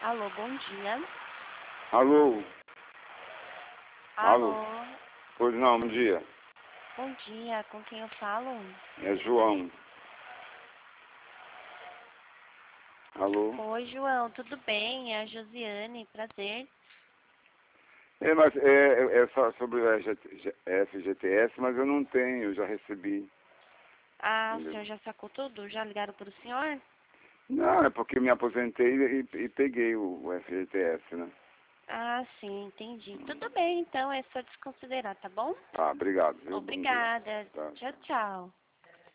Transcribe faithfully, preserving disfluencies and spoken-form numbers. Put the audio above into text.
Alô, bom dia. Alô? Alô, Alô? Pois não, bom dia. bom dia. Com quem eu falo? É João. Alô? Oi, João, tudo bem? É a Josiane, prazer. É, mas é, é é só sobre o F G T S, mas eu não tenho, eu já recebi. Ah, o Entendeu? senhor já sacou tudo? Já ligaram para o senhor? Não, é porque me aposentei e, e peguei o, o F G T S, né? Ah, sim, entendi. Tudo bem, então, é só desconsiderar, tá bom? Tá, obrigado, viu? Bom dia. Obrigada. Tá, Tchau, tá. tchau.